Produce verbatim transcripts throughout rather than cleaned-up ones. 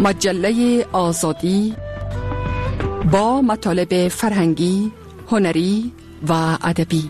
مجله آزادی با مطالب فرهنگی، هنری و ادبی.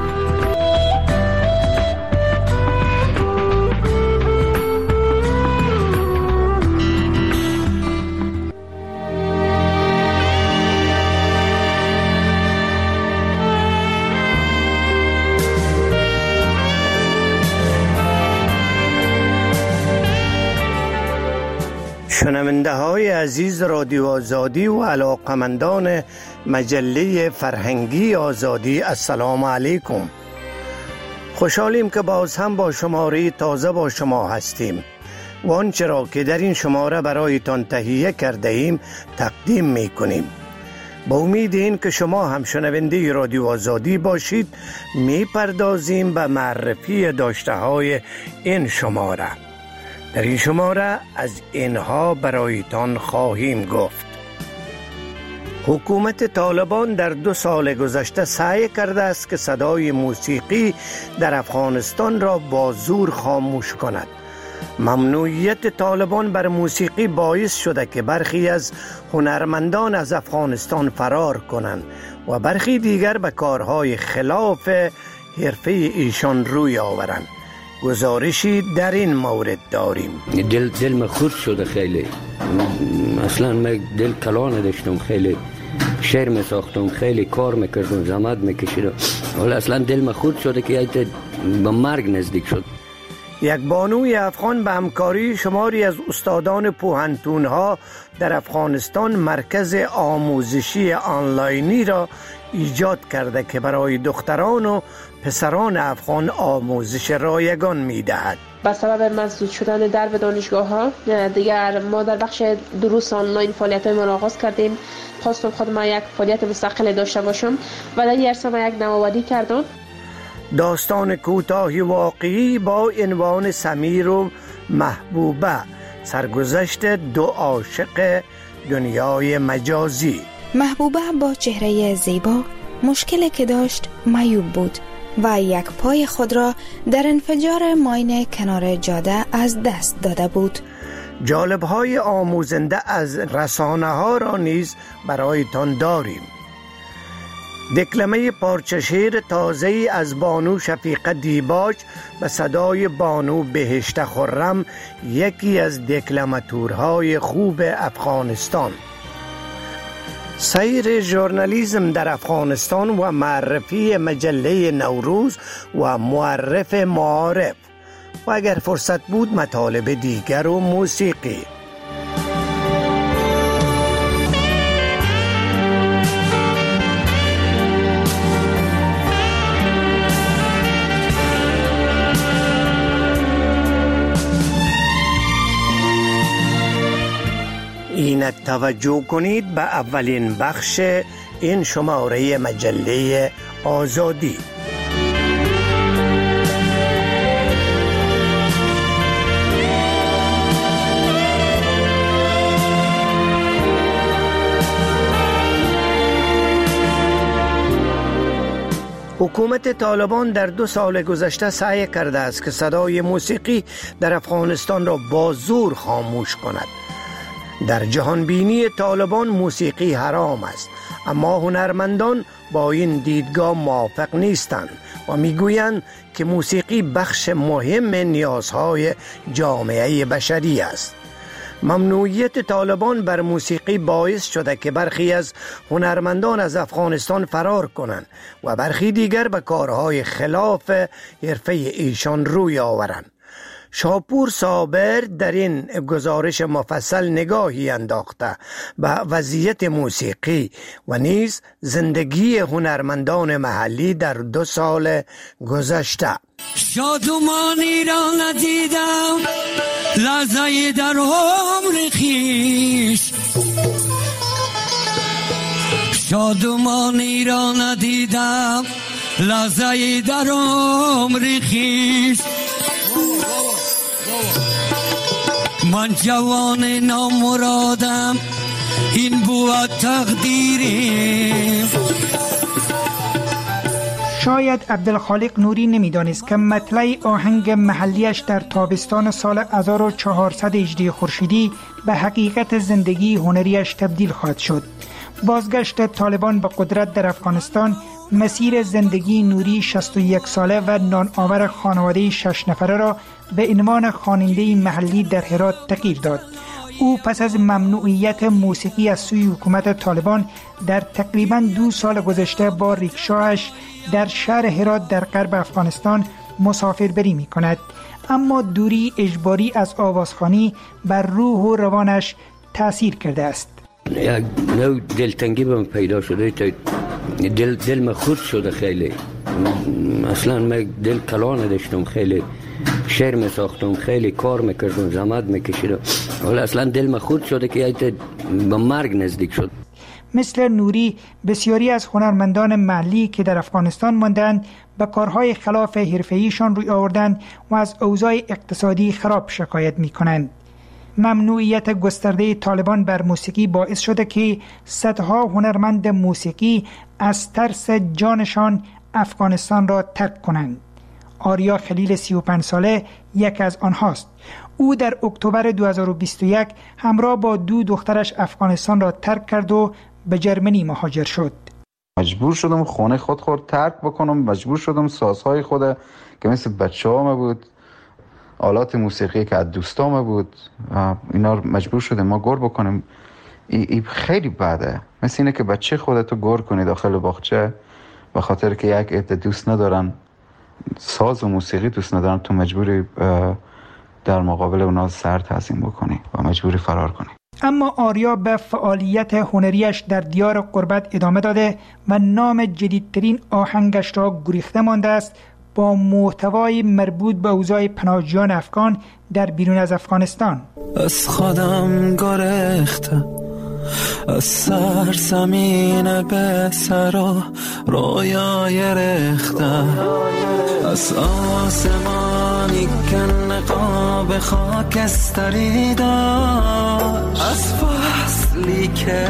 شنونده های عزیز رادیو آزادی و علاقمندان مجله فرهنگی آزادی، السلام علیکم. خوشحالیم که باز هم با شماره تازه با شما هستیم و آنچه را که در این شماره برایتان تهیه کرده ایم تقدیم می کنیم. با امید این که شما هم شنونده رادیو آزادی باشید، می پردازیم به معرفی داشته های این شماره. در این شماره از اینها برایتان خواهیم گفت: حکومت طالبان در دو سال گذشته سعی کرده است که صدای موسیقی در افغانستان را با زور خاموش کند. ممنوعیت طالبان بر موسیقی باعث شده که برخی از هنرمندان از افغانستان فرار کنند و برخی دیگر به کارهای خلاف حرفه ایشان روی آورند. گزارشی در این مورد داریم. دل دل من خورد شده خیلی. اصلا من دل کلا نداشتم، خیلی شعر می ساختم، خیلی کار میکردم، زحمت میکشیدم، ولی اصلا دل من خورد شده که به مرگ نزدیک شد. یک بانوی افغان به همکاری شماری از استادان پوهنتون‌ها در افغانستان مرکز آموزشی آنلاینی را ایجاد کرده که برای دختران و پسران افغان آموزش رایگان می‌دهد. با سبب مسدود شدن درب دانشگاه‌ها دیگر ما در بخش دروس آنلاین فعالیت‌های ما را آغاز کردیم. خواستم خودم یک فعالیت مستقل داشته باشم و در این عرصه ما یک نوآوری کردم. داستان کوتاهی واقعی با عنوان سمیر و محبوبه، سرگذشت دو عاشق دنیای مجازی. محبوبه با چهره زیبا مشکلی که داشت معیوب بود و یک پای خود را در انفجار ماین کنار جاده از دست داده بود. جالب‌های آموزنده از رسانه ها را نیز برایتان داریم. دکلمه پارچه شعر تازه‌ای از بانو شفیقه دیباج به صدای بانو بهشت خرم، یکی از دکلماتورهای خوب افغانستان. سیر ژورنالیسم در افغانستان و معرفی مجله نوروز و معرف معارف و اگر فرصت بود مطالب دیگر و موسیقی. اینک توجه کنید به اولین بخش این شماره مجله آزادی. حکومت طالبان در دو سال گذشته سعی کرده است که صدای موسیقی در افغانستان را با زور خاموش کند. در جهان بینی طالبان موسیقی حرام است، اما هنرمندان با این دیدگاه موافق نیستند و میگویند که موسیقی بخش مهم نیازهای جامعه بشری است. ممنوعیت طالبان بر موسیقی باعث شده که برخی از هنرمندان از افغانستان فرار کنند و برخی دیگر به کارهای خلاف حرفه ایشان روی آورند. شاپور صابر در این گزارش مفصل نگاهی انداخته به وضعیت موسیقی و نیز زندگی هنرمندان محلی در دو سال گذشته. شادمانی را ندیدم لحظه در عمر خویش، شادمانی را ندیدم لحظه در عمر خویش. من جوان نامرادم، این بود تقدیریم. شاید عبدالخالق نوری نمیدانست که مطلع آهنگ محلیش در تابستان سال هزار و چهارصد هجری خورشیدی به حقیقت زندگی هنریش تبدیل خواهد شد. بازگشت طالبان به قدرت در افغانستان مسیر زندگی نوری شصت و یک ساله و نانآور خانواده شش نفره را به عنوان خواننده محلی در هرات تغییر داد. او پس از ممنوعیت موسیقی از سوی حکومت طالبان در تقریباً دو سال گذشته با ریکشاش در شهر هرات در غرب افغانستان مسافربری می کند. اما دوری اجباری از آوازخوانی بر روح و روانش تأثیر کرده است. یک نوع دلتنگی به من پیدا شده، دل دل من خورد شده خیلی. اصلا من دل کلا نداشتم، خیلی شعر می ساختم، خیلی کار میکردم، زحمت میکشیدم، ولی اصلا دل من خورد شده که ایت به مرگ نزدیک شد. مثل نوری بسیاری از هنرمندان محلی که در افغانستان ماندند به کارهای خلاف حرفه‌ایشان روی آوردند و از اوضاع اقتصادی خراب شکایت میکنند. ممنوعیت گسترده طالبان بر موسیقی باعث شده که صدها هنرمند موسیقی از ترس جانشان افغانستان را ترک کنند. آریا خلیل سی و پنج ساله یک از آنهاست. او در اکتبر دو هزار و بیست و یک همراه با دو دخترش افغانستان را ترک کرد و به جرمنی مهاجر شد. مجبور شدم خانه خود خود ترک بکنم، مجبور شدم سازهای خود که مثل بچه ها بود، آلات موسیقی که از دوستام بود، اینا مجبور شدم ما گور بکنیم. ای, ای خیلی بده، مثل اینه که بچه خودتو گور کنی داخل باغچه به خاطر که یک عده دوست ندارن، ساز و موسیقی دوست ندارن، تو مجبوری در مقابل اونا سر تعظیم بکنی و مجبوری فرار کنی. اما آریا به فعالیت هنریش در دیار غربت ادامه داده و نام جدیدترین آهنگش را گریخته مانده است، با محتوای مربوط به اوضاع پناهجویان افغان در بیرون از افغانستان. از خودم گریختم، از سرزمین به سرا رویای رختم، از آسمانی که نقاب خاکستری داشت، از فصلی که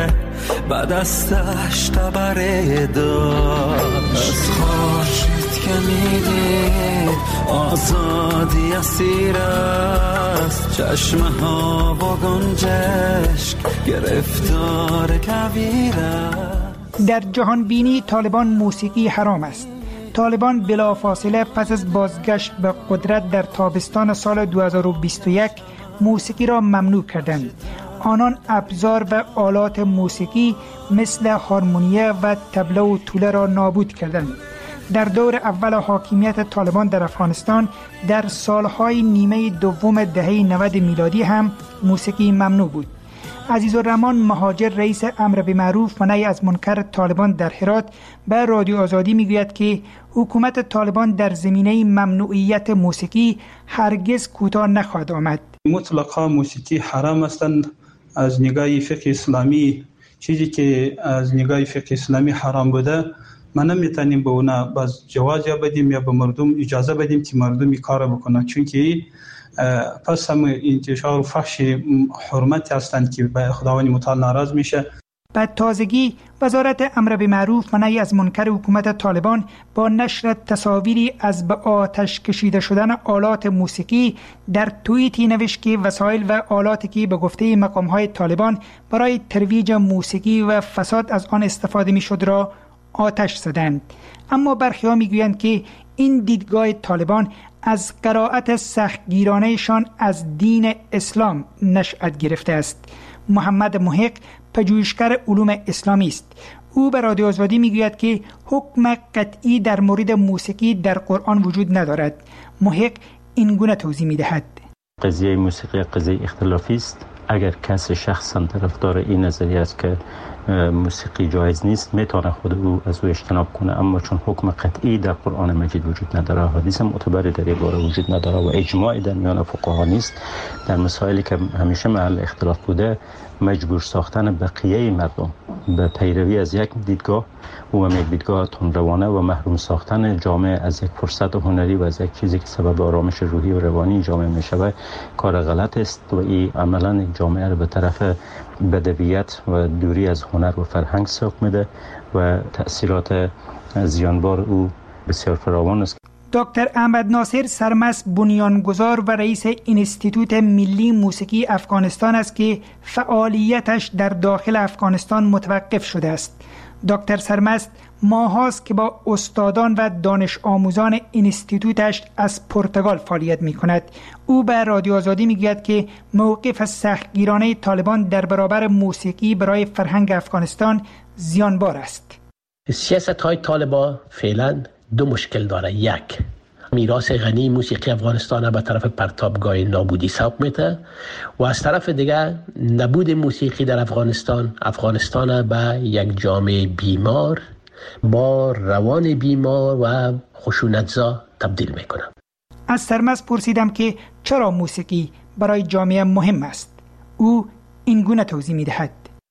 بعد از دشت تبره داشت، از خورشید که میدید آزادی اسیر است، چشمه ها و گنجشک گرفتار کویر است. در جهان بینی طالبان موسیقی حرام است. طالبان بلافاصله پس از بازگشت به قدرت در تابستان سال دو هزار و بیست و یک موسیقی را ممنوع کردند. آنان ابزار و آلات موسیقی مثل هارمونیه و طبله و توله را نابود کردند. در دور اول حاکمیت طالبان در افغانستان در سالهای نیمه دوم دهه نود میلادی هم موسیقی ممنوع بود. عزیزالرحمن مهاجر رئیس امر بالمعروف و نهی از منکر طالبان در هرات به رادیو آزادی میگوید که حکومت طالبان در زمینه ممنوعیت موسیقی هرگز کوتاه نخواهد آمد. مطلقا موسیقی حرام هستند از نگاه فقه اسلامی. چیزی که از نگاه فقه اسلامی حرام بوده ما نمیتونیم به اونا باز جواز یا بدیم یا به مردم اجازه بدیم که مردم این کار بکنن، چون که پس هم انتشار و فحش حرمت هستند که به خداوند متعال ناراض میشه. بعد تازگی وزارت امر بالمعروف و نهی از منکر حکومت طالبان با نشر تصاویری از به آتش کشیده شدن آلات موسیقی در توییتی نوشت که وسایل و آلاتی که به گفته مقام‌های طالبان برای ترویج موسیقی و فساد از آن استفاده میشد را آتش زدند. اما برخی‌ها میگویند که این دیدگاه طالبان از قرائت سختگیرانهشان از دین اسلام نشأت گرفته است. محمد محق پژوهشگر علوم اسلامی است. او به رادیو آزادی میگوید که حکم قطعی در مورد موسیقی در قرآن وجود ندارد. محق این گونه توضیح میدهد: قضیه موسیقی قضیه اختلافی است. اگر کسی شخصا طرفدار این نظریه است که موسیقی جایز نیست، میتونه خود او از او اجتناب کنه، اما چون حکم قطعی در قرآن مجید وجود نداره، حدیث معتبری در این باره وجود نداره و اجماعی در میان فقها نیست، در مسائلی که همیشه محل اختلاف بوده مجبور ساختن بقیه مردم به پیروی از یک دیدگاه و هم یک دیدگاه تندروانه و محروم ساختن جامعه از یک فرصت هنری و از یک چیزی که سبب آرامش روحی و روانی جامعه میشود کار غلط است و این عملا یک جامعه رو به طرف بدویت و دوری از هنر و فرهنگ سوق میده و تأثیرات زیانبار او بسیار فراوان است. دکتر احمد ناصر سرمست بنیانگذار و رئیس انستیتوت ملی موسیقی افغانستان است که فعالیتش در داخل افغانستان متوقف شده است. دکتر سرمست ماهاست که با استادان و دانش آموزان انستیتوتش از پرتغال فعالیت می کند. او به رادیو آزادی می گوید که موقف سختگیرانه طالبان در برابر موسیقی برای فرهنگ افغانستان زیانبار است. سیاست های طالبان فعلا دو مشکل داره. یک، میراث غنی موسیقی افغانستان به طرف پرتابگاه نابودی سوق میده و از طرف دیگر نبود موسیقی در افغانستان افغانستان به یک جامعه بیمار با روان بیمار و خشونتزا تبدیل میکنه. از سرمست پرسیدم که چرا موسیقی برای جامعه مهم است. او این گونه توضیح میدهد: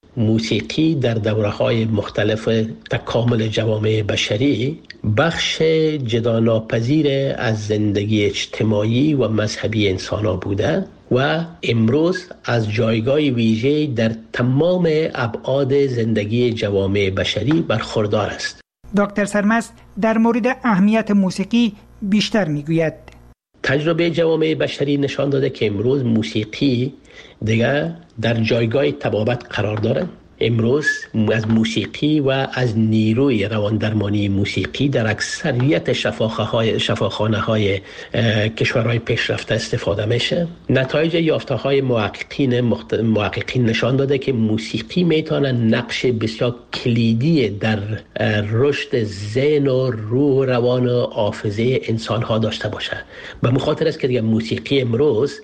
موسیقی در دوره‌های مختلف تکامل جوامع بشری بخش جداناپذیر از زندگی اجتماعی و مذهبی انسان‌ها بوده و امروز از جایگاه ویژه در تمام ابعاد زندگی جوامع بشری برخوردار است. دکتر سرمست در مورد اهمیت موسیقی بیشتر میگوید: تجربه جوامع بشری نشان داده که امروز موسیقی دیگر در جایگاه طبابت قرار داره. امروز از موسیقی و از نیروی رواندرمانی موسیقی در اکثریت شفاخانه‌های شفاخانه‌های کشورهای پیشرفته استفاده میشه. نتایج یافته‌های محققین مخت... محققین نشان داده که موسیقی میتونه نقش بسیار کلیدی در رشد ذهن و روح و روان و حافظه انسان‌ها داشته باشه. به مخاطر است که دیگه موسیقی امروز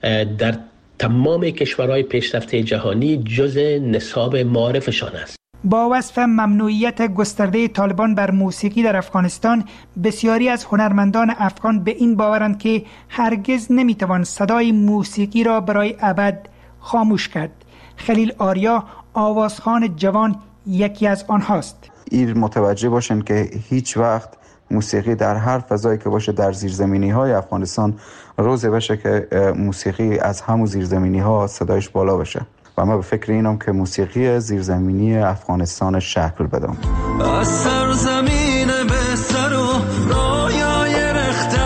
در تمام کشورهای پیشرفته جهانی جز نصاب معارفشان است. با وصف ممنوعیت گسترده طالبان بر موسیقی در افغانستان، بسیاری از هنرمندان افغان به این باورند که هرگز نمیتوان صدای موسیقی را برای ابد خاموش کرد. خلیل آریا، آوازخوان جوان، یکی از آنهاست. این متوجه باشن که هیچ وقت موسیقی در هر فضایی که باشه در زیرزمینی های افغانستان روزی بشه که موسیقی از همون زیرزمینی ها صدایش بالا بشه و من به فکر اینم که موسیقی زیرزمینی افغانستان شکل بدم. از سرزمین به سر و رایای رخته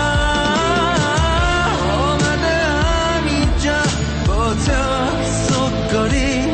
آمده همینجا با تفسکاری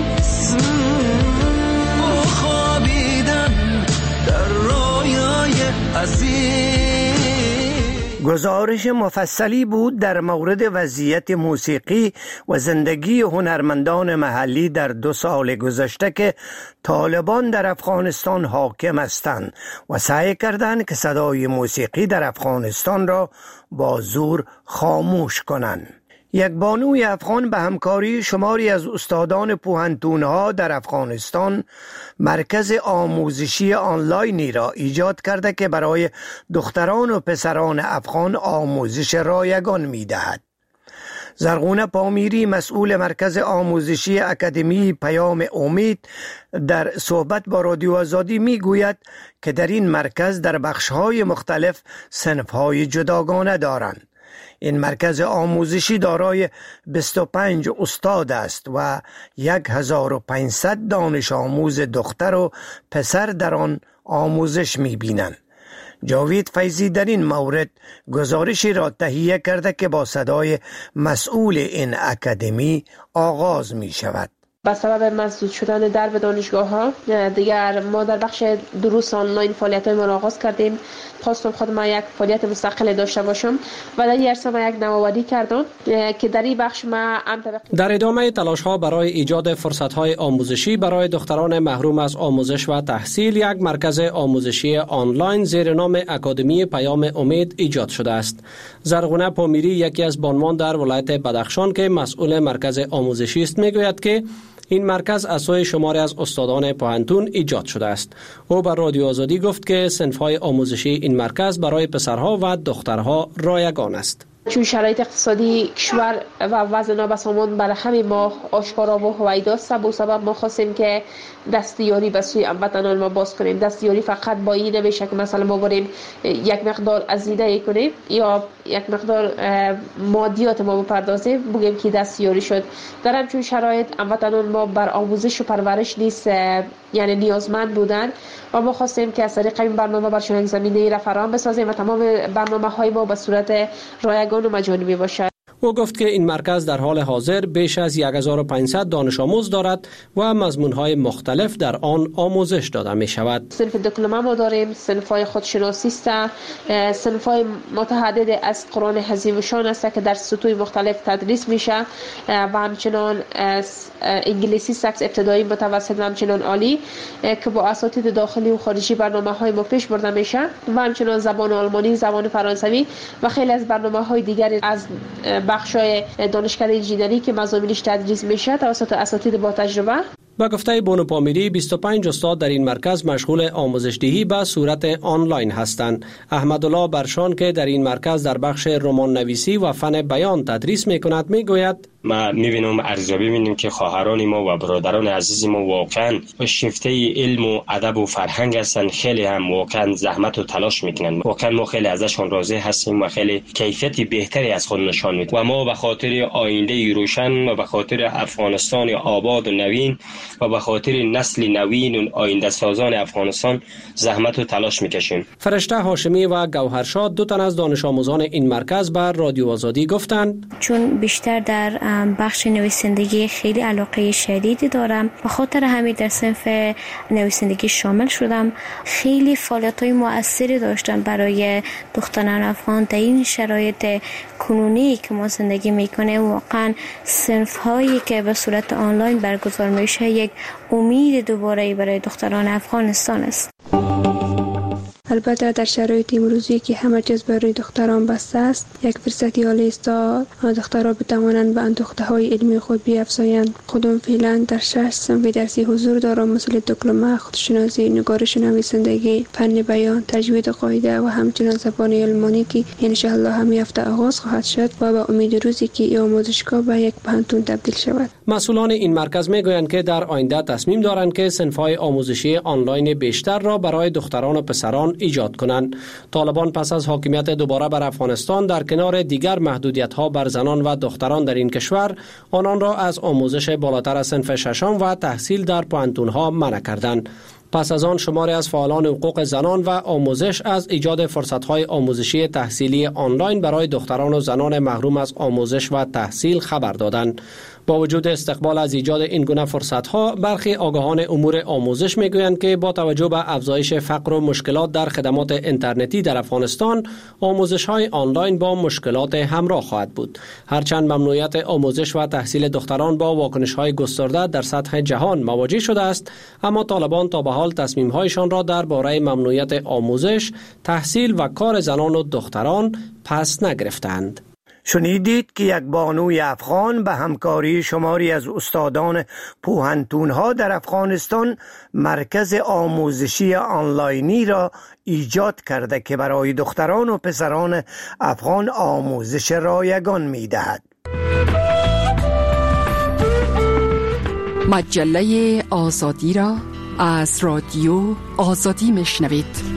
خوابیدن در رایای عزیز. گزارش مفصلی بود در مورد وضعیت موسیقی و زندگی هنرمندان محلی در دو سال گذشته که طالبان در افغانستان حاکم هستند و سعی کردند که صدای موسیقی در افغانستان را با زور خاموش کنند. یک بانوی افغان به همکاری شماری از استادان پوهنتون‌ها در افغانستان مرکز آموزشی آنلاینی را ایجاد کرده که برای دختران و پسران افغان آموزش رایگان می‌دهد. زرغونه پامیری، مسئول مرکز آموزشی اکادمی پیام امید، در صحبت با رادیو آزادی میگوید که در این مرکز در بخش‌های مختلف صنف‌های جداگانه دارند. این مرکز آموزشی دارای بیست و پنج استاد است و هزار و پانصد دانش آموز دختر و پسر در آن آموزش می‌بینند. جاوید فیضی در این مورد گزارشی را تهیه کرده که با صدای مسئول این اکادمی آغاز می شود. به سبب مسدود شدن درب دانشگاه ها دیگر ما در بخش دروس آنلاین فعالیت های ما را آغاز کردیم. خواستم خودم یک فعالیت مستقل داشته باشم و در این عرصه ما یک نوآوری کردم که در این بخش ما در ادامه تلاش ها برای ایجاد فرصت های آموزشی برای دختران محروم از آموزش و تحصیل، یک مرکز آموزشی آنلاین زیر نام اکادمی پیام امید ایجاد شده است. زرغونه پامیری، یکی از بانوان در ولایت بدخشان که مسئول مرکز آموزشی است، میگوید که این مرکز از سوی شماری از استادان پوهنتون ایجاد شده است. او بر رادیو آزادی گفت که صنف‌های آموزشی این مرکز برای پسرها و دخترها رایگان است. چون شرایط اقتصادی کشور و وضع نابسامان برای همین ما آشکارا و هویداست، به سبب ما خواستیم که دستیاری به سوی هموطنان ما باز کنیم. دستیاری فقط با این نمیشه که مثلا ما بریم یک مقدار ازیده کنیم یا یک مقدار مادیات ما بپردازیم بگیم که دستیاری شد. در همچون شرایط هموطنان ما بر آموزش و پرورش نیست یعنی نیازمند بودن و ما خواستیم که از طریق این برنامه برشون یک زمینه را فراهم بسازیم و تمام برنامه های ما به صورت رایگان و مجانی باشد. او گفت که این مرکز در حال حاضر بیش از یک هزار و پانصد دانش آموز دارد و مضمون‌های مختلف در آن آموزش داده می شود. صنف دیپلم ما داریم، صنف‌های خودشناسی است، صنف‌های متعدد از قرآن حزیم شان است که در سطوح مختلف تدریس میشه و همچنان انگلیسی سکس ابتدایی، متوسط و همچنان عالی که با اساتید داخلی و خارجی برنامه‌های ما پیش برده میشه و همچنان زبان آلمانی، زبان فرانسوی و خیلی از برنامه‌های دیگری از بخشای دانشکده انجینری که مضامینش تدریس میشه توسط اساتید با تجربه. با گفته بونو پامیری بیست و پنج استاد در این مرکز مشغول آموزش دهی به صورت آنلاین هستند. احمدالله برشان که در این مرکز در بخش رمان نویسی و فن بیان تدریس میکند میگوید ما میبینم ارزیابی میبینیم که خواهران ما و برادران عزیز ما واقعا شیفته علم و ادب و فرهنگ هستند، خیلی هم واقعا زحمت و تلاش میکنن. واقعا ما خیلی ازشون راضی هستیم و خیلی کیفیت بهتری از خود نشان میدن و ما به خاطر آینده روشن و به خاطر افغانستان آباد و نوین و به خاطر نسل نوین و آینده سازان افغانستان زحمت و تلاش میکشیم. فرشته هاشمی و گوهرشاد دو تن از دانش آموزان این مرکز بر رادیو آزادی گفتند چون بیشتر در بخش نویسندگی خیلی علاقه شدیدی دارم و خاطر همین در صنف نویسندگی شامل شدم. خیلی فعالیت‌های مؤثری داشتن برای دختران افغان در این شرایط کنونی که ما زندگی میکنیم. واقعا صنف‌هایی که به صورت آنلاین برگزار میشه یک امید دوباره برای دختران افغانستان است. البته در شرایط امروزی که همه چیز برای دختران بسته است، یک فرصتی عالی است تا دخترها بتوانند به اندوخته های علمی خود بیافزایند. خودم فعلا در شش صنف درسی حضور دارم، مثل دیپلم، خودشناسی، نگارش نویسندگی، فن بیان، تجوید قاعده و همچنین زبان آلمانی که ان شاء الله همین هفته آغاز خواهد شد و با امید روزی که این آموزشگاه به یک پانتون تبدیل شود. مسئولان این مرکز میگویند که در آینده تصمیم دارند که صنف‌های آموزشی آنلاین بیشتر را برای دختران و پسران ایجاد کنند. طالبان پس از حاکمیت دوباره بر افغانستان در کنار دیگر محدودیت‌ها بر زنان و دختران در این کشور، آنان را از آموزش بالاتر از صنف ششم و تحصیل در پوهنتون‌ها منع کردند. پس از آن شماری از فعالان حقوق زنان و آموزش از ایجاد فرصت‌های آموزشی تحصیلی آنلاین برای دختران و زنان محروم از آموزش و تحصیل خبر دادند. با وجود استقبال از ایجاد این گونه فرصت‌ها، برخی آگاهان امور آموزش می‌گویند که با توجه به افزایش فقر و مشکلات در خدمات اینترنتی در افغانستان، آموزش‌های آنلاین با مشکلات همراه خواهد بود. هرچند ممنوعیت آموزش و تحصیل دختران با واکنش‌های گسترده در سطح جهان مواجه شده است، اما طالبان تا به حال تصمیم‌هایشان را درباره ممنوعیت آموزش، تحصیل و کار زنان و دختران پس نگرفتند. شنیدید که یک بانوی افغان به همکاری شماری از استادان پوهنتون‌ها در افغانستان مرکز آموزشی آنلاینی را ایجاد کرده که برای دختران و پسران افغان آموزش رایگان می‌دهد. مجله آزادی را از رادیو آزادی میشنوید.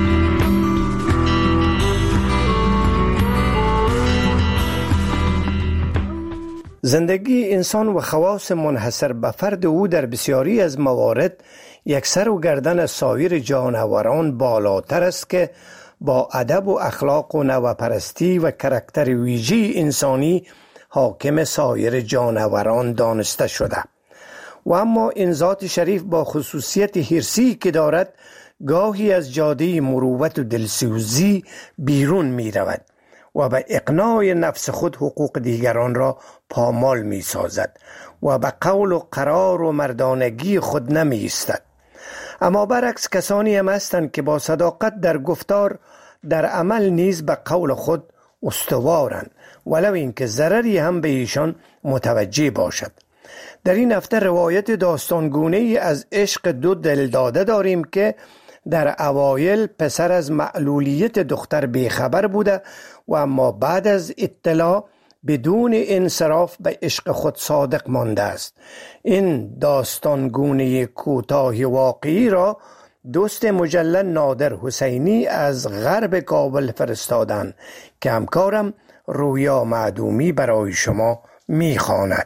زندگی انسان و خواص منحصر به فرد او در بسیاری از موارد یک سر و گردن سایر جانوران بالاتر است که با ادب و اخلاق و نوپرستی و کاراکتر ویژه انسانی حاکم سایر جانوران دانسته شده. و اما این ذات شریف با خصوصیت حرصی که دارد گاهی از جاده مروت و دلسوزی بیرون می رود و به اقناع نفس خود حقوق دیگران را پامال می سازد و به قول و قرار و مردانگی خود نمی ایستد. اما برعکس کسانی هم هستند که با صداقت در گفتار، در عمل نیز به قول خود استوارند، ولو اینکه ضرری هم به ایشان متوجه باشد. در این هفته روایت داستانگونه‌ای از عشق دو دلداده داریم که در اوایل پسر از معلولیت دختر بیخبر بوده و اما بعد از اطلاع بدون انصراف به عشق خود صادق مانده است. این داستانگونه کوتاه واقعی را دوست مجله نادر حسینی از غرب کابل فرستادند که همکارم رویا معدومی برای شما میخواند.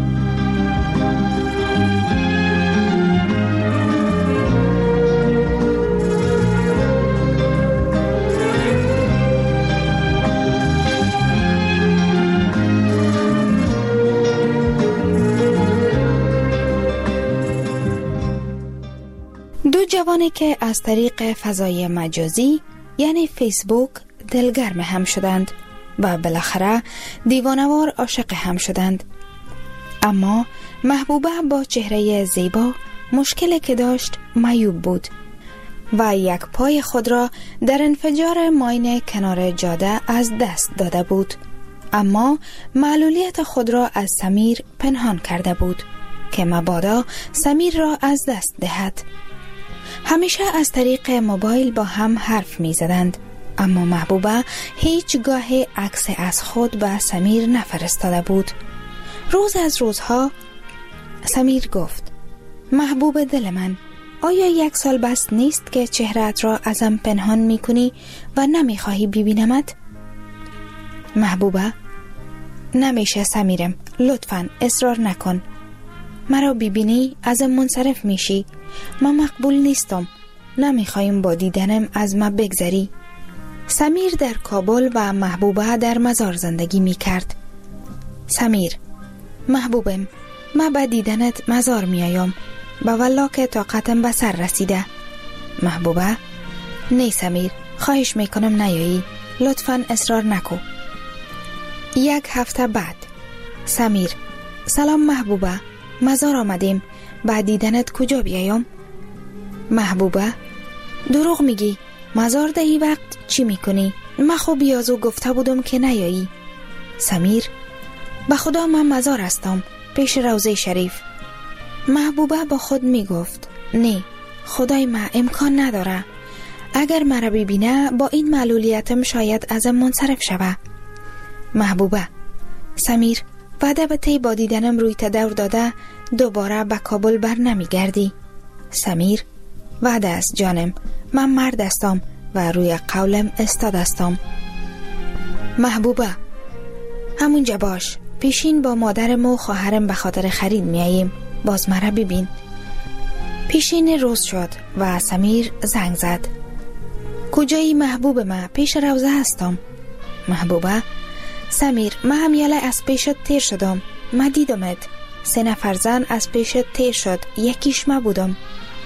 دو جوانی که از طریق فضای مجازی یعنی فیسبوک دلگرم هم شدند و بالاخره دیوانوار عاشق هم شدند. اما محبوبه با چهره زیبا مشکلی که داشت معیوب بود و یک پای خود را در انفجار ماین کنار جاده از دست داده بود، اما معلولیت خود را از سمیر پنهان کرده بود که مبادا سمیر را از دست دهد. همیشه از طریق موبایل با هم حرف می زدند، اما محبوبه هیچگاه عکس از خود به سمیر نفرستاده بود. روز از روزها سمیر گفت: محبوب دل من، آیا یک سال بس نیست که چهره‌ات را ازم پنهان می کنی و نمی خواهی ببینمت؟ محبوبه: نمیشه سمیرم، لطفاً اصرار نکن. مرا ببینی ازم منصرف میشی. من مقبول نیستم. نمیخوایم با دیدنم از ما بگذری. سمیر در کابل و محبوبه در مزار زندگی میکرد. سمیر: محبوبم، من با دیدنت مزار میایم، با والله که طاقتم به سر رسیده. محبوبه: نه سمیر، خواهش میکنم نیایی، لطفاً اصرار نکو. یک هفته بعد سمیر: سلام محبوبه، مزار آمدیم، با دیدنت کجا بیایم؟ محبوبه: دروغ میگی، مزار ده ای وقت چی میکنی؟ من خوب بیازو گفته بودم که نیایی. سمیر: به خدا من مزار هستم، پیش روضه شریف. محبوبه با خود میگفت: نه، خدای من امکان نداره. اگر مرا ببینه با این معلولیتم شاید ازم منصرف شوه. محبوبه: سمیر، وعده به تی با دیدنم روی تدور داده دوباره به کابل بر نمی گردی؟ سمیر: وعده است جانم، من مرد هستم و روی قولم استاد هستم. محبوبه: همونجا باش، پیشین با مادرم و خواهرم به خاطر خرید میاییم، باز مرا ببین. پیشین روز شد و سمیر زنگ زد. کجایی محبوب من؟ پیش روزه هستم. محبوبه: سمیر، من همیاله از پیشت تیر شدم، من دیدمت. سه نفر زن از پیشت تیر شد، یکیش ما بودم.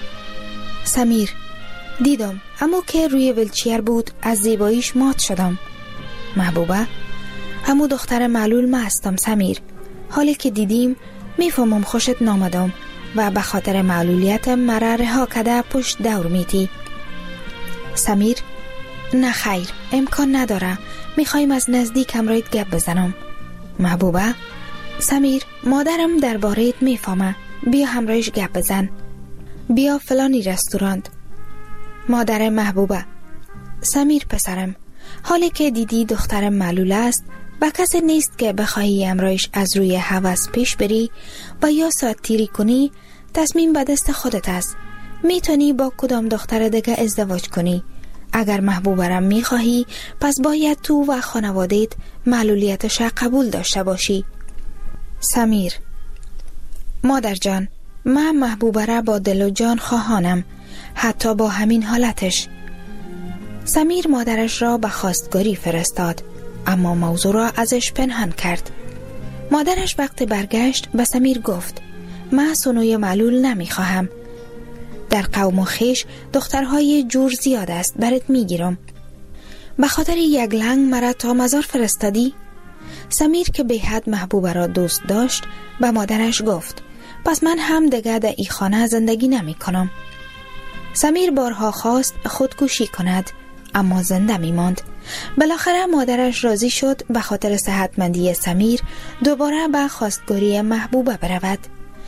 سمیر: دیدم، اما که روی ویلچیر بود از زیباییش مات شدم. محبوبه: همو دختر معلول ما هستم سمیر، حالی که دیدیم میفهمم خوشت نامدم و به خاطر معلولیتم مرا رها کده پشت دور میتی. سمیر: نه خیر، امکان نداره، میخوایم از نزدیک همراهت گپ بزنم. محبوبه: سمیر، مادرم درباره‌ات میفهمه، بیا همراهش گپ بزن. بیا فلانی رستوران. مادر محبوبه: سمیر پسرم، حالی که دیدی دخترم معلول است، با کسی نیست که بخواهی همراهش از روی هوس پیش بری و یا ساعت تیری کنی. تصمیم به دست خودت است، میتونی با کدام دختر دیگه ازدواج کنی. اگر محبوبرم میخواهی پس باید تو و خانوادهت معلولیتش قبول داشته باشی. سمیر: مادر جان، من محبوبره با دل و جان خواهانم، حتی با همین حالتش. سمیر مادرش را به خواستگاری فرستاد، اما موضوع را ازش پنهان کرد. مادرش وقت برگشت به سمیر گفت: من سنوی معلول نمیخواهم. در قوم و خیش دخترهای جور زیاد است، برات میگیرم. به خاطر یک لنگ مرا تا مزار فرستادی؟ سمیر که به حد محبوبه را دوست داشت به مادرش گفت: پس من هم دیگه در ای خانه زندگی نمی کنم. سمیر بارها خواست خودکشی کند، اما زنده می ماند. بالاخره مادرش راضی شد به خاطر صحتمندی سمیر دوباره به خواستگاری محبوبه برود.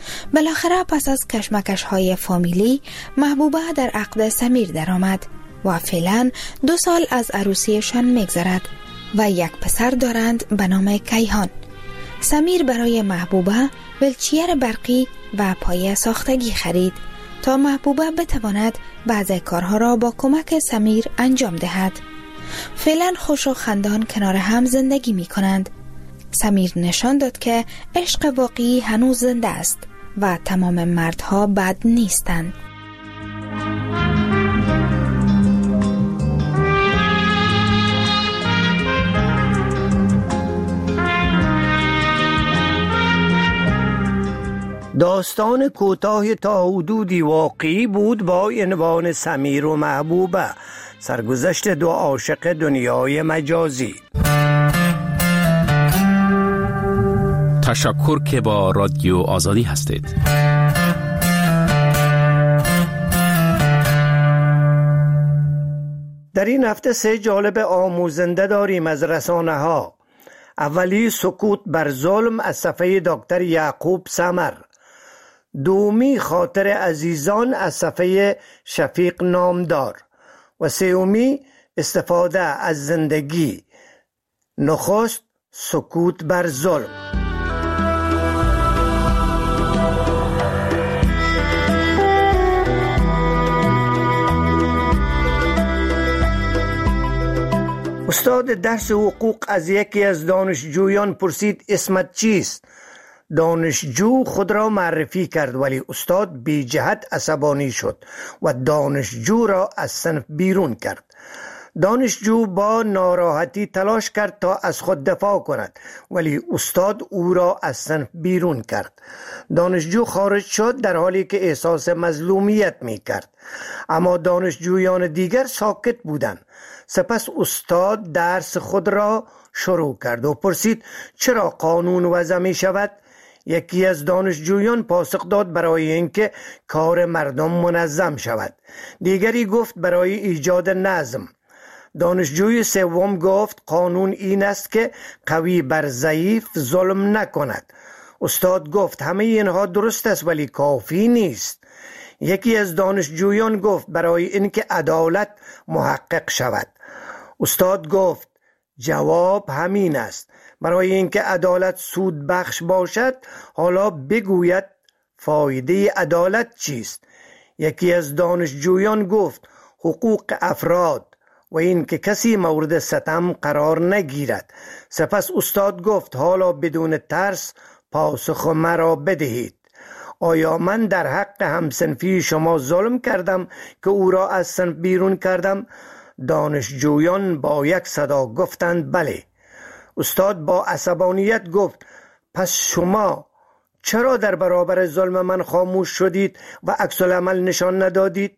بالاخره پس از کشمکش های فامیلی محبوبه در عقد سمیر درآمد و فعلا دو سال از عروسیشان میگذرد و یک پسر دارند به نام کیهان. سمیر برای محبوبه ولچیر برقی و پایه ساختگی خرید تا محبوبه بتواند بعضی کارها را با کمک سمیر انجام دهد. فعلا خوش و خندان کنار هم زندگی می کنند. سمیر نشان داد که عشق واقعی هنوز زنده است و تمام مردها بد نیستند. داستان کوتاه تا حدودی واقعی بود با عنوان سمیر و محبوبه، سرگذشت دو عاشق دنیای مجازی. تشکر که با رادیو آزادی هستید. در این هفته سه جالب آموزنده داریم از رسانه ها. اولی سکوت بر ظلم از صفحه دکتر یعقوب سمر. دومی خاطر عزیزان از صفحه شفیق نامدار و سومی استفاده از زندگی. نخست سکوت بر ظلم. استاد درس حقوق از یکی از دانشجویان پرسید اسمت چیست؟ دانشجو خود را معرفی کرد ولی استاد بی جهت عصبانی شد و دانشجو را از صنف بیرون کرد. دانشجو با ناراحتی تلاش کرد تا از خود دفاع کند ولی استاد او را از صنف بیرون کرد. دانشجو خارج شد در حالی که احساس مظلومیت می کرد، اما دانشجویان دیگر ساکت بودند. سپس استاد درس خود را شروع کرد و پرسید چرا قانون وضع می شود؟ یکی از دانشجویان پاسخ داد برای اینکه کار مردم منظم شود. دیگری گفت برای ایجاد نظم. دانشجوی سوم گفت قانون این است که قوی بر ضعیف ظلم نکند. استاد گفت همه اینها درست است ولی کافی نیست. یکی از دانشجویان گفت برای اینکه عدالت محقق شود. استاد گفت جواب همین است. برای اینکه عدالت سود بخش باشد حالا بگوید فایده عدالت چیست. یکی از دانشجویان گفت حقوق افراد و اینکه کسی مورد ستم قرار نگیرد. سپس استاد گفت حالا بدون ترس پاسخ مرا بدهید. آیا من در حق همسنفی شما ظلم کردم که او را از صنف بیرون کردم؟ دانشجویان با یک صدا گفتند بله. استاد با عصبانیت گفت پس شما چرا در برابر ظلم من خاموش شدید و عکس العمل نشان ندادید؟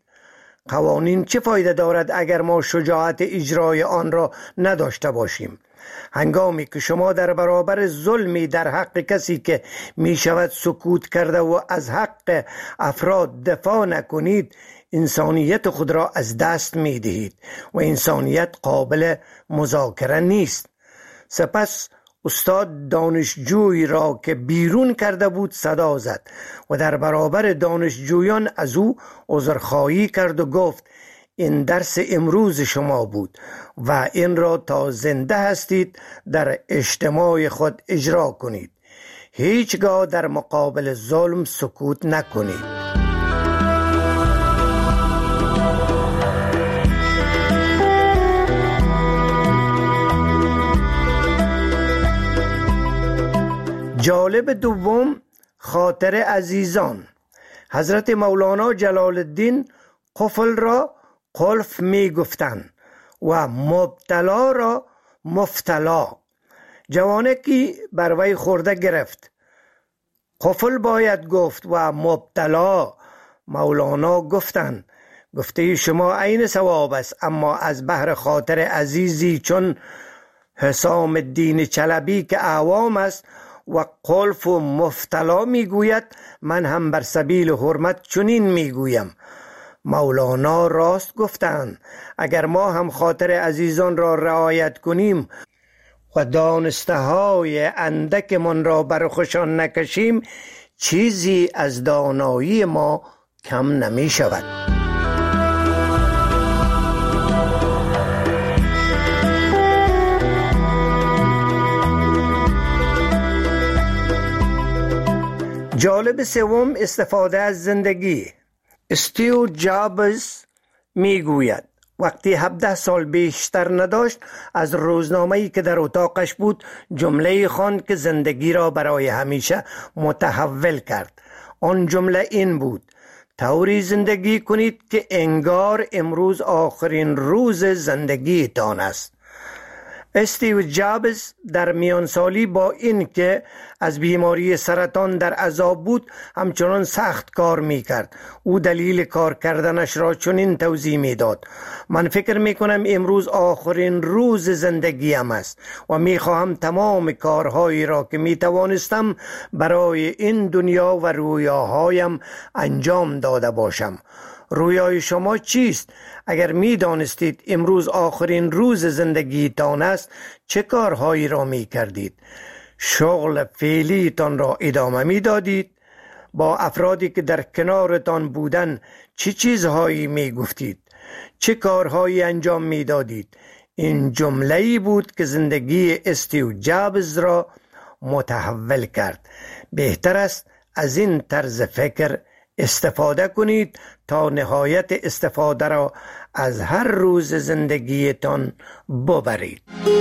قوانین چه فایده دارد اگر ما شجاعت اجرای آن را نداشته باشیم؟ هنگامی که شما در برابر ظلمی در حق کسی که می شود سکوت کرده و از حق افراد دفاع نکنید، انسانیت خود را از دست می دهید و انسانیت قابل مذاکره نیست. سپس استاد دانشجویی را که بیرون کرده بود صدا زد و در برابر دانشجویان از او عذرخواهی کرد و گفت این درس امروز شما بود و این را تا زنده هستید در اجتماع خود اجرا کنید. هیچگاه در مقابل ظلم سکوت نکنید. جالب دوم خاطر عزیزان. حضرت مولانا جلال الدین قفل را قلف می گفتند و مبتلا را مفتلا. جوانکی بر وی خورده گرفت. قفل باید گفت و مبتلا. مولانا گفتند گفته شما عین ثواب است، اما از بحر خاطر عزیزی چون حسام الدین چلبی که اعوام است و قلف و مفتلا میگوید، من هم بر سبیل حرمت چنین میگویم. مولانا راست گفتند. اگر ما هم خاطر عزیزان را رعایت کنیم و دانسته های اندک من را بر خوشان نکشیم، چیزی از دانایی ما کم نمی شود. جالب سوم، استفاده از زندگی. استیو جابز می گوید وقتی هفده سال بیشتر نداشت از روزنامه‌ای که در اتاقش بود جمله خواند که زندگی را برای همیشه متحول کرد. آن جمله این بود: طوری زندگی کنید که انگار امروز آخرین روز زندگی تان است. استیو جابز در میان سالی با این که از بیماری سرطان در عذاب بود همچنان سخت کار می کرد. او دلیل کار کردنش را چنین توضیح می داد: من فکر می کنم امروز آخرین روز زندگیم است و می خواهم تمام کارهایی را که می توانستم برای این دنیا و رویاهایم انجام داده باشم. رویای شما چیست؟ اگر می دانستید امروز آخرین روز زندگی تان است چه کارهایی را می کردید؟ شغل فعلی تان را ادامه می دادید؟ با افرادی که در کنارتان بودن چه چیزهایی می گفتید؟ چه کارهایی انجام می دادید؟ این جمله‌ای بود که زندگی استیو جابز را متحول کرد. بهتر است از این طرز فکر استفاده کنید تا نهایت استفاده را از هر روز زندگیتان ببرید.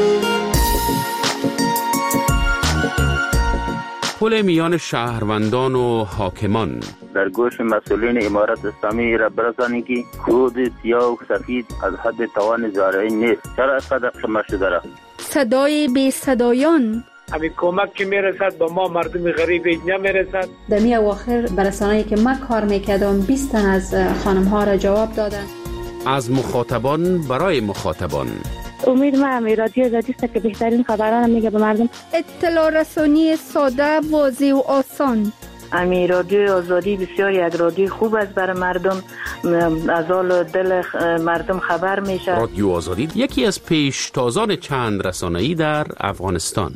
پل میان شهروندان و حاکمان. در گوش مسئولین امارت اسلامی را برسانید که خود سیاه و سفید از حد توان زارعی نیست. چرا اینقدر شما شده را؟ صدای بی صدایان. همین کمک که میرسد با ما مردم غریب نمیرسد. در می اواخر برسانه‌ای که من کار میکردم بیست تن از خانم ها را جواب دادن. از مخاطبان برای مخاطبان. امید ما هم رادیو آزادی است که بهترین خبران میگه به مردم. اطلاع رسانی ساده، واضح و آسان. امی رادیو آزادی بسیار یک رادیو خوب است برای مردم، از حال دل مردم خبر میشه. رادیو آزادی یکی از پیشتازان چند رسانه‌ای در افغانستان.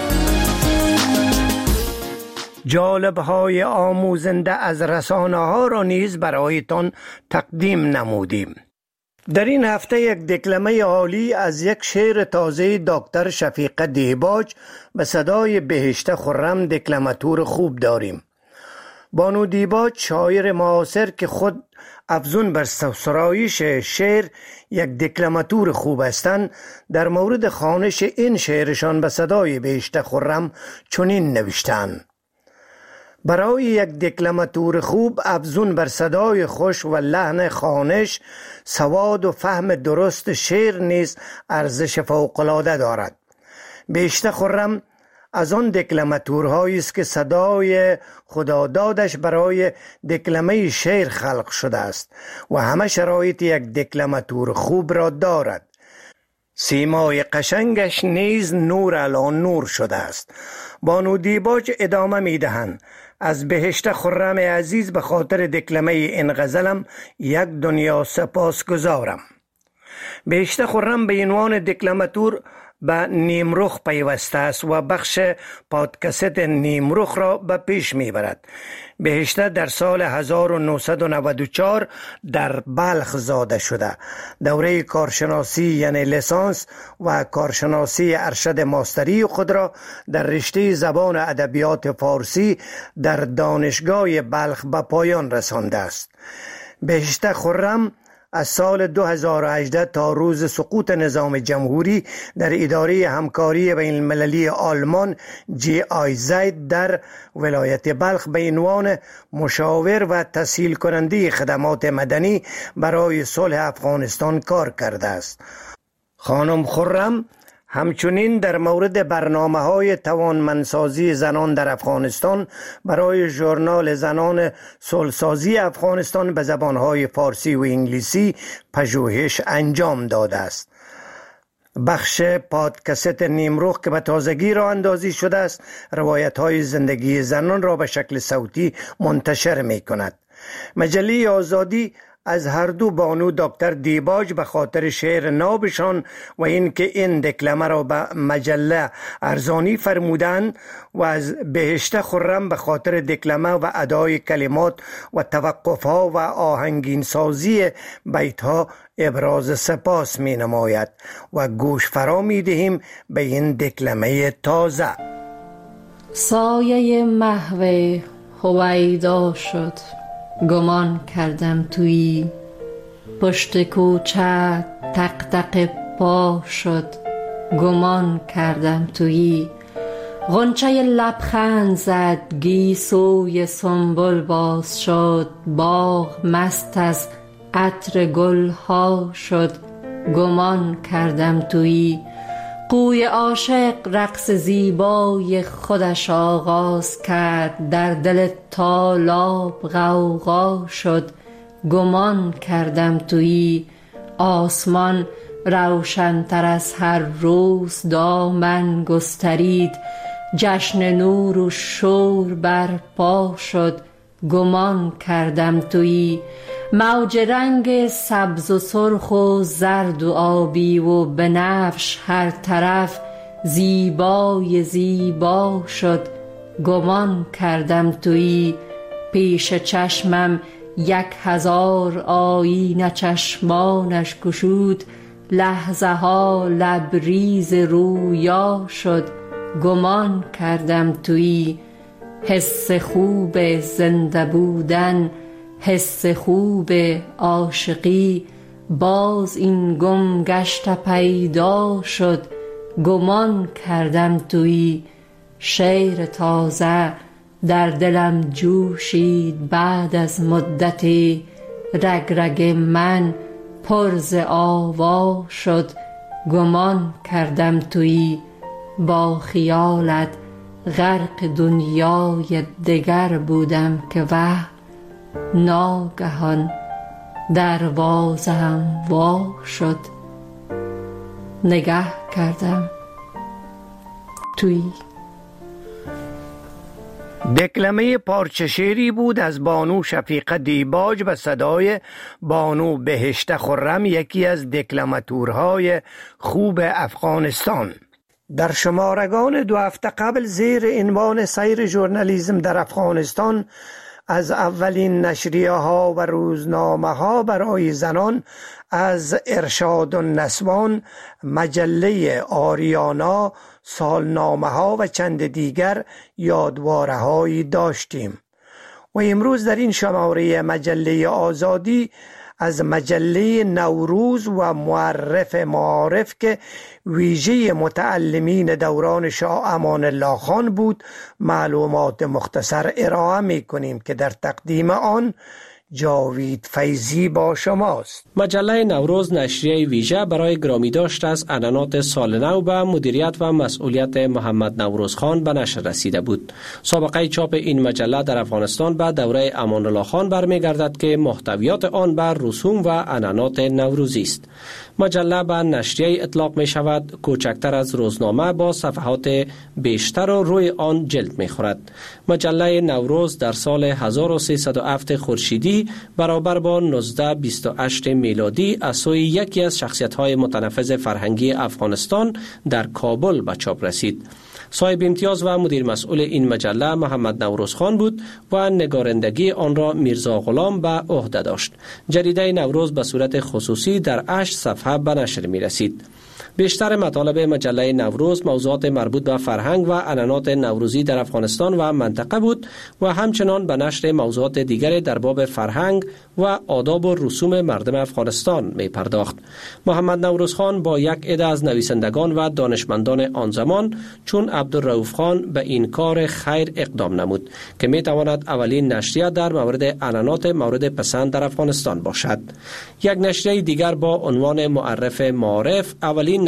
جالب‌های آموزنده از رسانه‌ها را نیز برایتان تقدیم نمودیم. در این هفته یک دکلمه عالی از یک شعر تازه دکتر شفیقه دیباج به صدای بهشته خرم دکلماتور خوب داریم. بانو دیباج شاعر معاصر که خود افزون بر سرایش شعر یک دکلماتور خوب هستند، در مورد خوانش این شعرشان به صدای بهشته خرم چنین نوشتند: برای یک دکلماتور خوب افزون بر صدای خوش و لحن خوانش، سواد و فهم درست شعر نیز ارزش فوق‌العاده دارد. بهشته خرم از آن دکلماتورهایی است که صدای خدادادش برای دکلمه شعر خلق شده است و همه شرایط یک دکلماتور خوب را دارد. سیمای قشنگش نیز نور علی نور شده است. بانو دیباج ادامه می دهند: از بهشته خرم عزیز به خاطر دکلمه این غزلم یک دنیا سپاس گذارم. بهشته خرم به عنوان دکلماتور به نیمرخ پیوسته است و بخش پادکست نیمرخ را به پیش میبرد. بهشته در سال هزار و نهصد و نود و چهار در بلخ زاده شده. دوره کارشناسی یعنی لیسانس و کارشناسی ارشد ماستری خود را در رشته زبان و ادبیات فارسی در دانشگاه بلخ به پایان رسانده است. بهشته خرم از سال دو هزار و هجده تا روز سقوط نظام جمهوری در اداره همکاری بین المللی آلمان جی آی زد در ولایت بلخ به عنوان مشاور و تسهیل کننده خدمات مدنی برای صلح افغانستان کار کرده است. خانم خرم همچنین در مورد برنامه‌های توانمندسازی زنان در افغانستان برای ژورنال زنان صلح‌سازی افغانستان به زبان‌های فارسی و انگلیسی پژوهش انجام داده است. بخش پادکست نیمرخ که به تازگی راه اندازی شده است، روایت‌های زندگی زنان را به شکل صوتی منتشر می‌کند. مجله آزادی از هر دو بانو دکتر دیباج به خاطر شعر نابشان و اینکه این دکلمه را به مجله ارزانی فرمودند و از بهشت خرم به خاطر دکلمه و ادای کلمات و توقفها و آهنگین سازی بیتها ابراز سپاس می نماید و گوش فرا می دهیم به این دکلمه تازه. سایه محو هویدا شد، گمان کردم تویی. پشت کوچه تق تق پا شد، گمان کردم تویی. غنچه لبخند زد، گیسوی سنبل باز شد. باغ مست از عطر گل ها شد، گمان کردم تویی. قوی عاشق رقص زیبای خودش آغاز کرد. در دل تالاب غوغا شد، گمان کردم تویی. آسمان روشن‌تر از هر روز دامن گسترید. جشن نور و شور برپا شد، گمان کردم تویی. موج رنگ سبز و سرخ و زرد و آبی و بنفش هر طرف زیبای زیبا شد، گمان کردم تویی. پیش چشمم یک هزار آینه چشمانش گشود. لحظه ها لبریز رویا شد، گمان کردم تویی. حس خوب زنده بودن، حس خوب عاشقی، باز این گم گشته پیدا شد، گمان کردم تویی. شعر تازه در دلم جوشید بعد از مدتی. رگ رگ من پر ز آوا شد، گمان کردم تویی. با خیالت غرق دنیای دگر بودم که وهم ناگهان دروازه‌ام وا شد، نگه کردم تویی. دکلمه پارچه شعری بود از بانو شفیقه دیباج به صدای بانو بهشت خرم، یکی از دکلماتورهای خوب افغانستان. در شمارگان دو هفته قبل زیر عنوان سیر ژورنالیسم در افغانستان از اولین نشریه ها و روزنامه ها برای زنان از ارشاد النسوان، مجله آریانا، سالنامه ها و چند دیگر یادواره هایی داشتیم و امروز در این شماره مجله آزادی از مجله نوروز و معرف معارف که ویژه متعلمین دوران شاه امان الله خان بود معلومات مختصر ارائه می کنیم که در تقدیم آن جاوید فیضی با شماست. مجله نوروز نشریه ویژه برای گرامی داشت از اعلانات سال نو به مدیریت و مسئولیت محمد نوروز خان به نشر رسیده بود. سابقه چاپ این مجله در افغانستان به دوره امان الله خان برمیگردد که محتویات آن بر رسوم و اعلانات نوروزی است. مجله به نشریه اطلاق می شود کوچکتر از روزنامه با صفحات بیشتر و روی آن جلد می خورد. مجله نوروز در سال هزار و سیصد و هفت خورشیدی برابر با نوزده بیست و هشت میلادی از سوی یکی از شخصیت‌های متنفذ فرهنگی افغانستان در کابل به چاپ رسید. صاحب امتیاز و مدیر مسئول این مجله محمد نوروز خان بود و نگارندگی آن را میرزا غلام به عهده داشت. جریده نوروز به صورت خصوصی در هشت صفحه به نشر می رسید. بیشتر مطالب مجله نوروز موضوعات مربوط به فرهنگ و اعلانات نوروزی در افغانستان و منطقه بود و همچنان به نشر موضوعات دیگر در باب فرهنگ و آداب و رسوم مردم افغانستان می پرداخت. محمد نوروز خان با یک عده از نویسندگان و دانشمندان آن زمان چون عبدالرؤوف خان به این کار خیر اقدام نمود که می تواند اولین نشریه در مورد اعلانات مورد پسند در افغانستان باشد. یک نشریه دیگر با عنوان معرف معارف اولین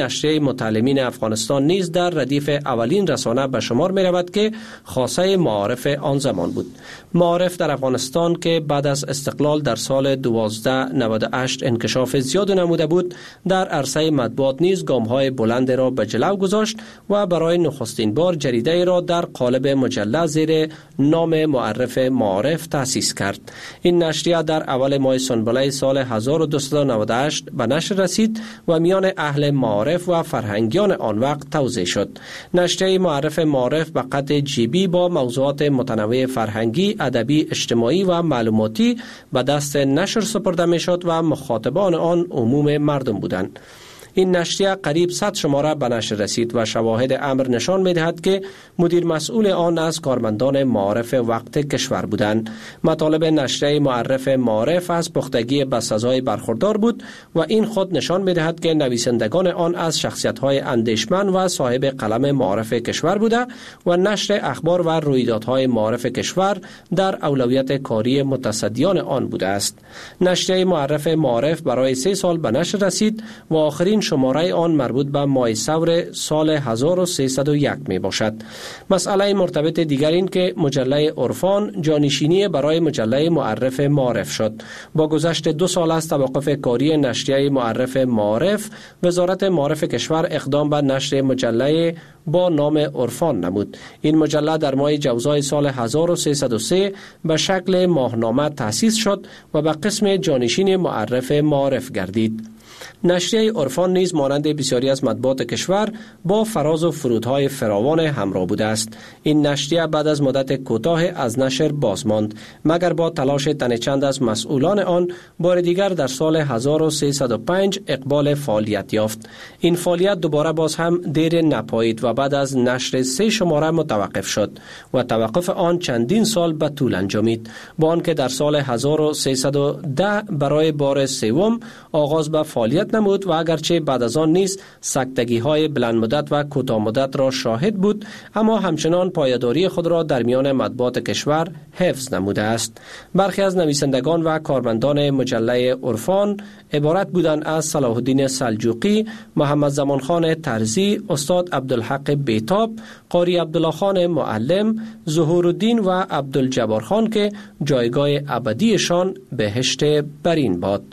این نشریه متعلمین افغانستان نیز در ردیف اولین رسانه به شمار می رود که خاصه معارف آن زمان بود. معارف در افغانستان که بعد از استقلال در سال دوازده نود و هشت انکشاف زیاد نموده بود، در عرصه مطبوعات نیز گام‌های بلند را به جلو گذاشت و برای نخستین بار جریده را در قالب مجله زیر نام معرف معارف تأسیس کرد. این نشریه در اول ماه سنبله سال هزار و دویست و نود و هشت به نشر رسید و میان اهل معارف و فرهنگیان آن وقت توزیع شد. نشریه معرف معارف به قطع جیبی با موضوعات متنوع فرهنگی، ادبی، اجتماعی و معلوماتی به دست نشر سپرده میشد و مخاطبان آن عموم مردم بودند. این نشریه قریب صد شماره به نشر رسید و شواهد امر نشان می‌دهد که مدیر مسئول آن از کارمندان معارف وقت کشور بودند. مطالب نشریه معرف معارف از پختگی به سزای برخوردار بود و این خود نشان می‌دهد که نویسندگان آن از شخصیت‌های اندیشمند و صاحب قلم معارف کشور بوده و نشر اخبار و رویدادهای معارف کشور در اولویت کاری متصدیان آن بوده است. نشریه معرف معارف برای سه سال به نشر رسید و آخرین شماره آن مربوط به ماه ثور سال هزار و سیصد و یک می باشد. مسئله مرتبط دیگر این که مجله عرفان جانشینی برای مجله معرف معارف شد. با گذشت دو سال از توقف کاری نشریه معرف معارف، وزارت معارف کشور اقدام به نشر مجله با نام عرفان نمود. این مجله در ماه جوزای سال هزار و سیصد و سه به شکل ماهنامه تأسیس شد و به قسم جانشین معرف معارف گردید. نشریه عرفان نیز مانند بسیاری از مطبوعات کشور با فراز و فرودهای فراوان همراه بوده است. این نشریه بعد از مدت کوتاه از نشر باز ماند، مگر با تلاش تن چند از مسئولان آن بار دیگر در سال هزار و سیصد و پنج اقبال فعالیت یافت. این فعالیت دوباره باز هم دیر نپایید و بعد از نشر سه شماره متوقف شد و توقف آن چندین سال به طول انجامید، با آنکه در سال هزار و سیصد و ده برای بار سوم آغاز به فعالیت نمود و اگرچه بعد از آن نیز سکتگی های بلند مدت و کوتاه مدت را شاهد بود، اما همچنان پایداری خود را در میان مطبوعات کشور حفظ نموده است. برخی از نویسندگان و کارمندان مجله عرفان عبارت بودند از صلاح الدین سلجوقی، محمد زمان خان ترزی، استاد عبدالحق بیتاب، قاری عبدالله خان معلم، ظهور الدین و عبدالجبار خان که جایگاه ابدیشان بهشت برین باد.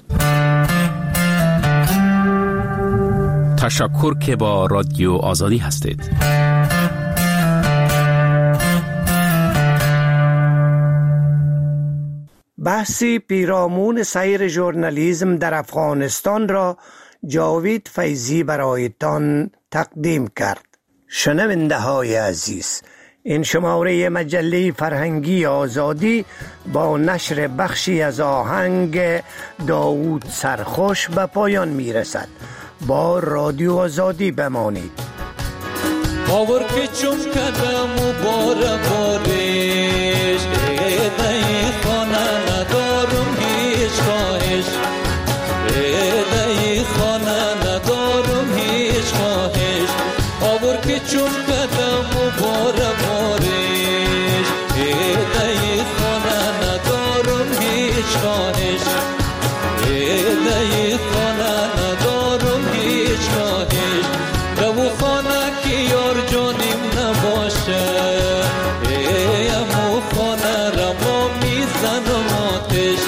تشکر که با رادیو آزادی هستید. بحثی پیرامون سیر ژورنالیسم در افغانستان را جاوید فیضی برایتان تقدیم کرد. شنونده های عزیز، این شماره مجله فرهنگی آزادی با نشر بخشی از آهنگ داوود سرخوش به پایان می رسد. با رادیو آزادی بمانید. باور که چون کدم و بار بارش ایدهی خانه ندارم هیچ خواهش، ایدهی خانه ندارم هیچ خواهش. باور که چون کدم و بار بارش ایدهی خانه ندارم هیچ خواهش، ایدهی خانه ندارم هیچ خواهش. رو خانه که یار جانیم نباشه، ایمو خانه را ما میزنم آتش،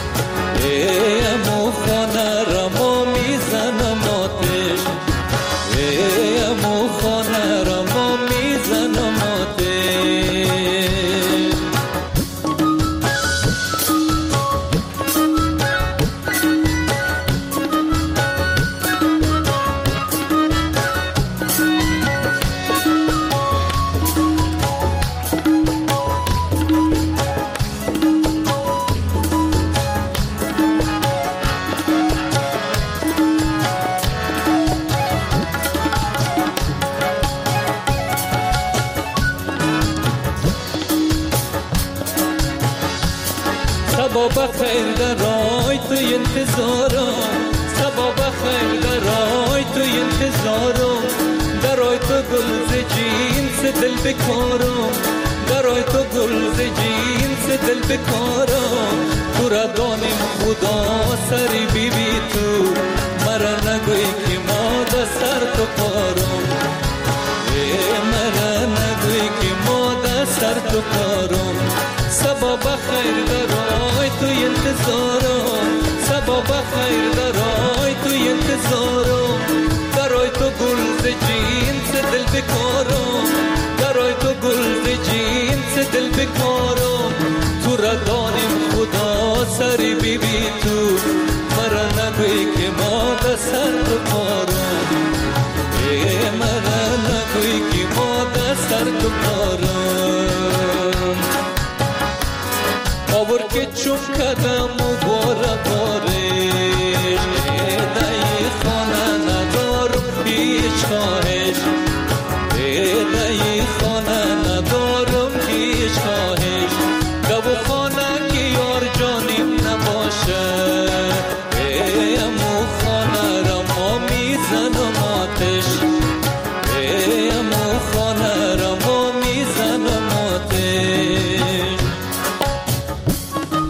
ایمو خانه را ما میزنم آتش، ایمو خانه را ما میزنم آتش. سبا بخیر درای تو انتظارم، سبا بخیر درای تو انتظارم. درای تو گل ز جینس دل بکارم، درای تو گل ز جینس دل بکارم. تو را دانیم خدا سری بی بی تو، مرا نگوی که ما دا سر تو پارم مرا نگوی که ما در سر تو کارم سبا بخیر درای تو انتظارم سبا بخیر درای تو انتظارم درای تو گل ز جنس دل بکارم درای تو گل ز جنس دل بکارم تو را دانیم خدا سری بی بی تو مرا نگوی که ما در سر تو کارم مرا نگوی که ما در سر تو کارم آور که چون کدم و باره باره